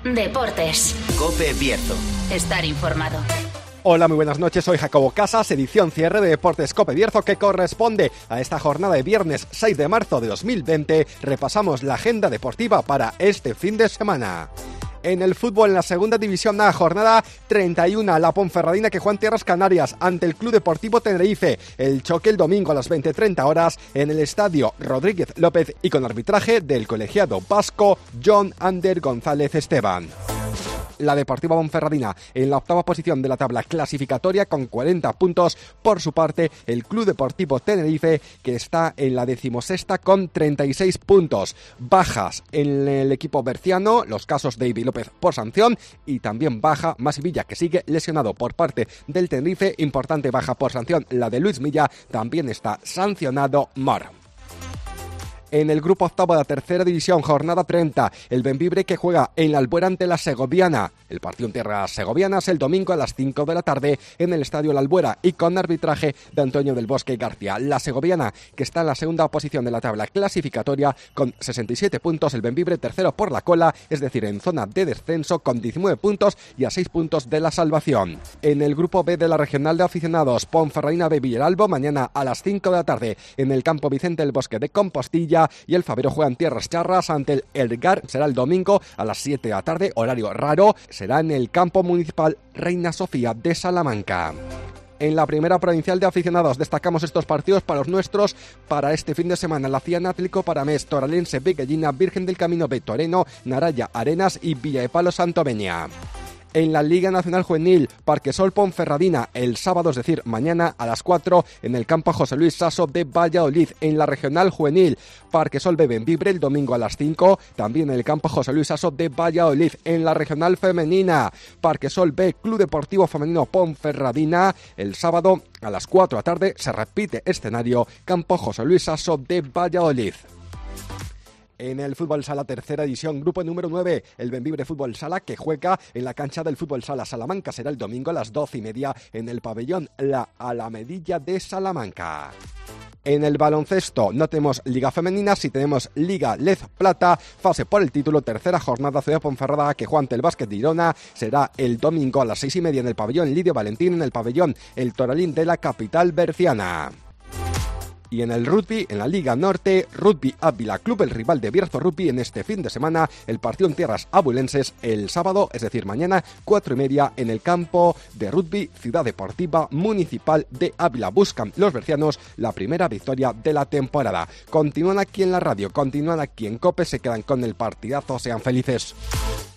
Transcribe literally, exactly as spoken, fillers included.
Deportes. COPE Bierzo. Estar informado. Hola, muy buenas noches, soy Jacobo Casas, edición cierre de Deportes COPE Bierzo que corresponde a esta jornada de viernes seis de marzo de dos mil veinte. Repasamos la agenda deportiva para este fin de semana. En el fútbol, en la segunda división A, jornada treinta y uno, la Ponferradina que juega en tierras canarias ante el Club Deportivo Tenerife. El choque el domingo a las veinte treinta horas en el estadio Rodríguez López y con arbitraje del colegiado vasco John Ander González Esteban. La Deportiva Ponferradina en la octava posición de la tabla clasificatoria con cuarenta puntos. Por su parte, el Club Deportivo Tenerife que está en la decimosexta con treinta y seis puntos. Bajas en el equipo berciano, los casos de Ibi López por sanción y también baja Masi Villa que sigue lesionado por parte del Tenerife. Importante baja por sanción la de Luis Milla, también está sancionado Mor. En el grupo octavo de la tercera división, jornada treinta, el Bembibre que juega en la Albuera ante la Segoviana. El partido en tierras segovianas el domingo a las cinco de la tarde en el estadio La Albuera y con arbitraje de Antonio del Bosque García. La Segoviana que está en la segunda posición de la tabla clasificatoria con sesenta y siete puntos, el Bembibre tercero por la cola, es decir, en zona de descenso con diecinueve puntos y a seis puntos de la salvación. En el grupo B de la regional de aficionados, Ponferradina B Villaralbo mañana a las cinco de la tarde en el campo Vicente del Bosque de Compostilla. Y el Fabero juega en tierras charras ante el Elgar. Será el domingo a las siete de la tarde, horario raro. Será en el campo municipal Reina Sofía de Salamanca. En la primera provincial de aficionados destacamos estos partidos para los nuestros para este fin de semana. La Ciana Atlético Paramés, Toralense, Beguellina, Virgen del Camino B Toreno, Naraya, Arenas y Villa de Palo Santoveña. En la Liga Nacional Juvenil, Parquesol Ponferradina, el sábado, es decir, mañana a las cuatro, en el campo José Luis Sasso de Valladolid. En la Regional Juvenil, Parquesol B Bembibre, el domingo a las cinco, también en el campo José Luis Sasso de Valladolid. En la Regional Femenina, Parquesol B Club Deportivo Femenino Ponferradina, el sábado a las cuatro de la tarde, se repite escenario, campo José Luis Sasso de Valladolid. En el Fútbol Sala tercera división, grupo número nueve, el Bembibre Fútbol Sala que juega en la cancha del Fútbol Sala Salamanca. Será el domingo a las doce y media en el pabellón La Alamedilla de Salamanca. En el baloncesto no tenemos Liga Femenina, sí tenemos Liga Lez Plata, fase por el título, tercera jornada, Ciudad Ponferrada que juega ante el Básquet de Girona. Será el domingo a las seis y media en el pabellón Lidio Valentín, en el pabellón El Toralín de la capital berciana. Y en el rugby, en la Liga Norte, Rugby Ávila Club, el rival de Bierzo Rugby en este fin de semana, el partido en tierras abulenses el sábado, es decir, mañana, cuatro y media, en el campo de rugby Ciudad Deportiva Municipal de Ávila. Buscan los bercianos la primera victoria de la temporada. Continúan aquí en la radio, continúan aquí en COPE, se quedan con el partidazo, sean felices.